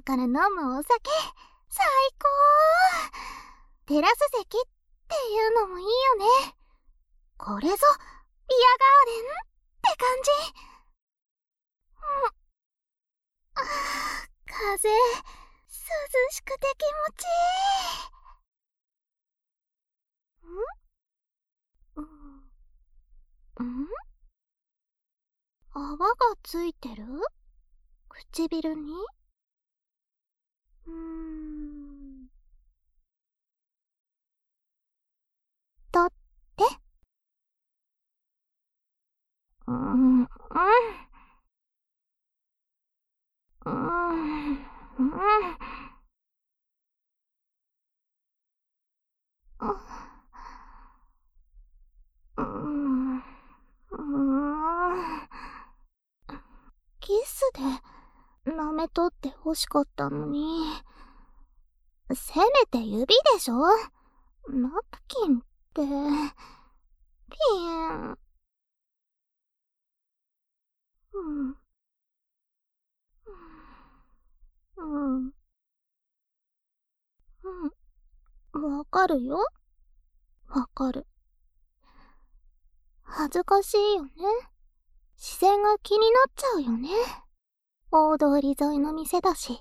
から飲むお酒、最高。テラス席っていうのもいいよね。これぞビアガーデンって感じ。ああ、風、涼しくて気持ちいい。ん泡がついてる？唇に？だって？キスで舐めとって欲しかったのに。せめて指でしょ？ナプキンって。ピン。わかるよ。わかる。恥ずかしいよね。視線が気になっちゃうよね。大通り沿いの店だし。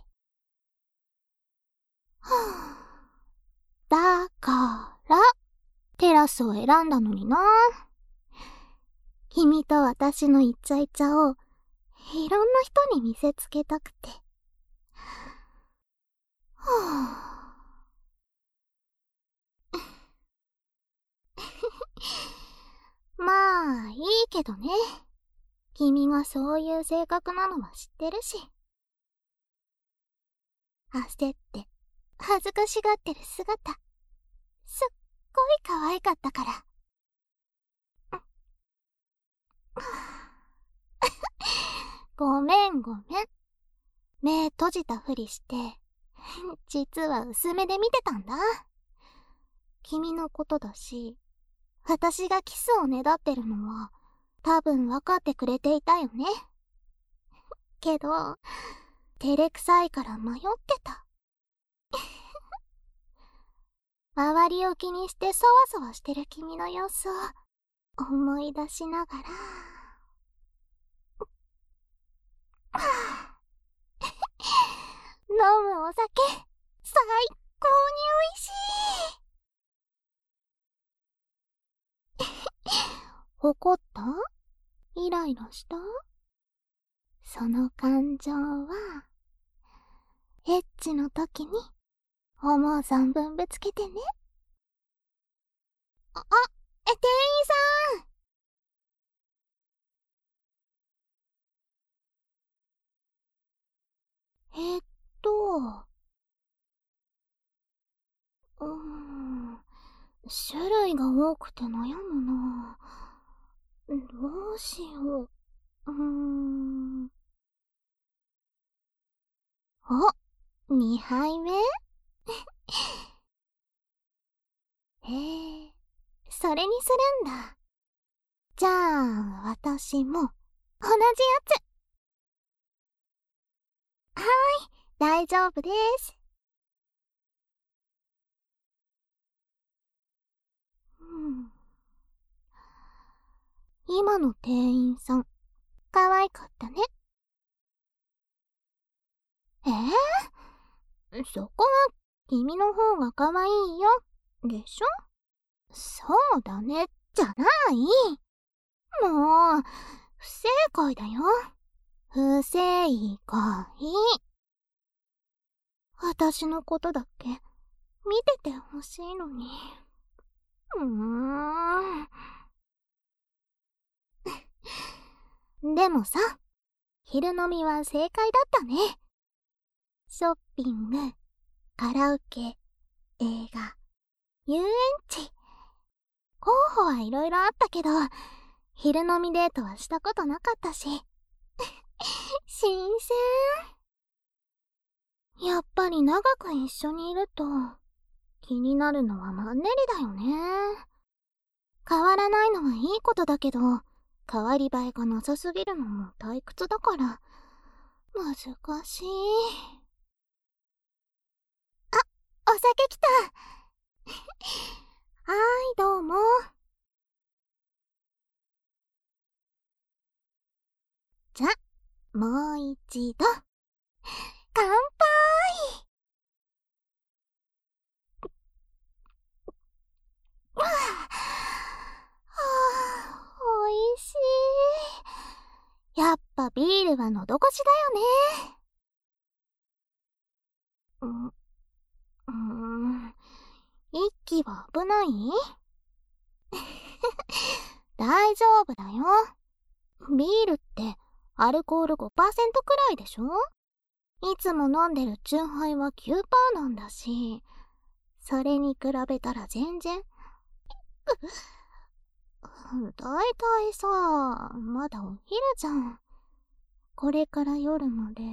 だから、テラスを選んだのにな。君と私のイチャイチャを、いろんな人に見せつけたくて。まあ、いいけどね。君がそういう性格なのは知ってるし。焦って、恥ずかしがってる姿、すっごい可愛かったから。ごめん。目閉じたふりして、実は薄めで見てたんだ。君のことだし、私がキスをねだってるのは、多分分かってくれていたよね。けど、照れくさいから迷ってた。周りを気にしてそわそわしてる君の様子を思い出しながら。飲むお酒、最高に美味しい。怒った？イライラした？その感情は、エッチの時に思う存分ぶつけてね。店員さん。えっと、種類が多くて悩むな。どうしよう。2杯目？それにするんだ。じゃあ、私も、同じやつ。大丈夫です。今の店員さん、可愛かったね。そこは君の方が可愛いよ。でしょ？そうだね、じゃない。もう、不正解だよ。不正解。私のことだけ見ててほしいのに。でもさ、昼飲みは正解だったね。ショッピング、カラオケ、映画、遊園地。候補はいろいろあったけど、昼飲みデートはしたことなかったし。新鮮。やっぱり長く一緒にいると、気になるのはマンネリだよね。変わらないのはいいことだけど、変わり映えがなさすぎるのも退屈だから、難しい。 お酒来た。はーい、どうも。じゃ、もう一度。乾杯。はあ、おいしい。やっぱビールは喉越しだよね。一気は危ない？大丈夫だよ。ビールってアルコール5%くらいでしょ？いつも飲んでるチューハイは9%なんだし、それに比べたら全然。だいたいさ、まだお昼じゃん。これから夜まで。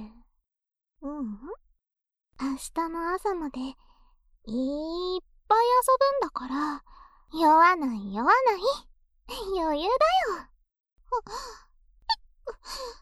明日の朝までいっぱい遊ぶんだから、酔わない酔わない。余裕だよ。